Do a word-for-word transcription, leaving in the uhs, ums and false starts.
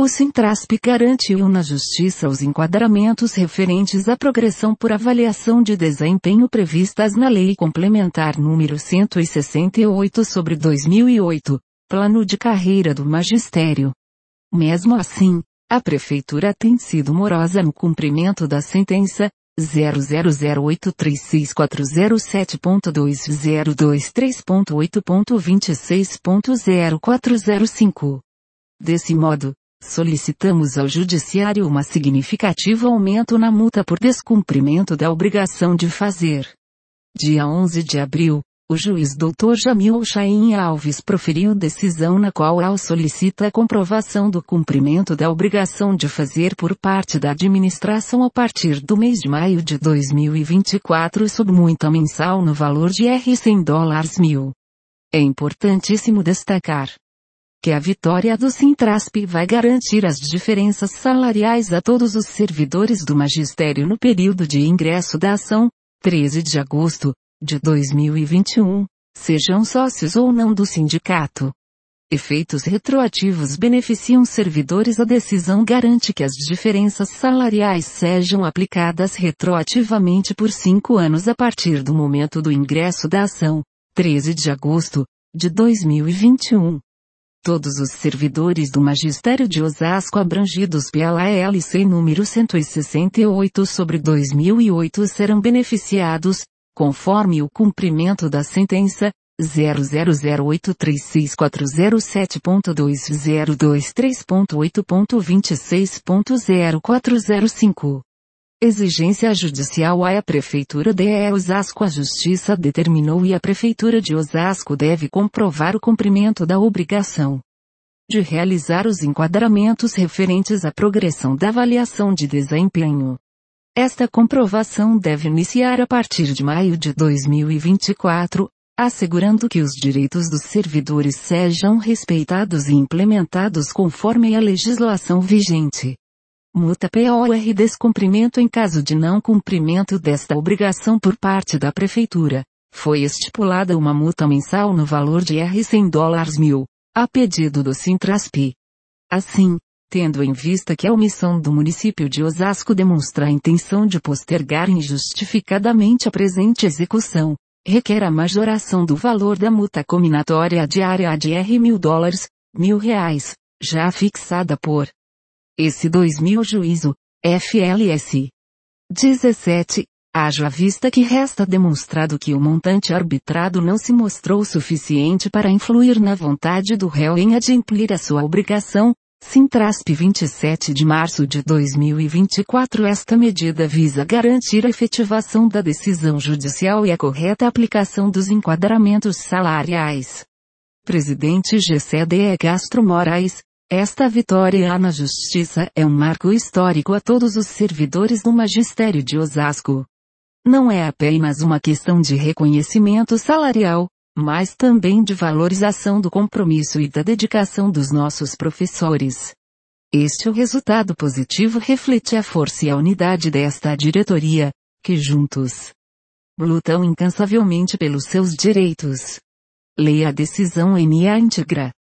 O Sintrasp garantiu na Justiça os enquadramentos referentes à progressão por avaliação de desempenho previstas na Lei Complementar número cento e sessenta e oito sobre dois mil e oito, Plano de Carreira do Magistério. Mesmo assim, a Prefeitura tem sido morosa no cumprimento da sentença zero zero zero oito três seis quatro zero sete ponto dois zero dois três ponto oito ponto vinte e seis ponto zero quatro zero cinco. Desse modo, solicitamos ao Judiciário um significativo aumento na multa por descumprimento da obrigação de fazer. Dia onze de abril, o juiz doutor Jamil Chaim Alves proferiu decisão na qual ao solicita a comprovação do cumprimento da obrigação de fazer por parte da administração a partir do mês de maio de dois mil e vinte e quatro sob multa mensal no valor de R cem dólares mil. É importantíssimo destacar que a vitória do Sintrasp vai garantir as diferenças salariais a todos os servidores do magistério no período de ingresso da ação, treze de agosto, de dois mil e vinte e um, sejam sócios ou não do sindicato. Efeitos retroativos beneficiam servidores. A decisão garante que as diferenças salariais sejam aplicadas retroativamente por cinco anos a partir do momento do ingresso da ação, treze de agosto, de dois mil e vinte e um. Todos os servidores do Magistério de Osasco abrangidos pela L C número cento e sessenta e oito sobre dois mil e oito serão beneficiados, conforme o cumprimento da sentença zero zero zero oito três seis quatro zero sete ponto dois zero dois três ponto oito ponto vinte e seis ponto zero quatro zero cinco. Exigência judicial. A Prefeitura de Osasco. A Justiça determinou e a Prefeitura de Osasco deve comprovar o cumprimento da obrigação de realizar os enquadramentos referentes à progressão da avaliação de desempenho. Esta comprovação deve iniciar a partir de maio de dois mil e vinte e quatro, assegurando que os direitos dos servidores sejam respeitados e implementados conforme a legislação vigente. Multa por descumprimento. Em caso de não cumprimento desta obrigação por parte da Prefeitura, foi estipulada uma multa mensal no valor de R cem dólares mil, a pedido do Sintrasp. Assim, tendo em vista que a omissão do município de Osasco demonstra a intenção de postergar injustificadamente a presente execução, requer a majoração do valor da multa cominatória diária de R mil dólares, mil reais, já fixada por esse dois mil juízo, F L S dezessete, haja vista que resta demonstrado que o montante arbitrado não se mostrou suficiente para influir na vontade do réu em adimplir a sua obrigação. Sintrasp vinte e sete de março de dois mil e vinte e quatro. Esta medida visa garantir a efetivação da decisão judicial e a correta aplicação dos enquadramentos salariais. Presidente G C D E Castro Moraes. Esta vitória na Justiça é um marco histórico a todos os servidores do Magistério de Osasco. Não é apenas uma questão de reconhecimento salarial, mas também de valorização do compromisso e da dedicação dos nossos professores. Este resultado positivo reflete a força e a unidade desta diretoria, que juntos lutam incansavelmente pelos seus direitos. Leia a decisão em íntegra.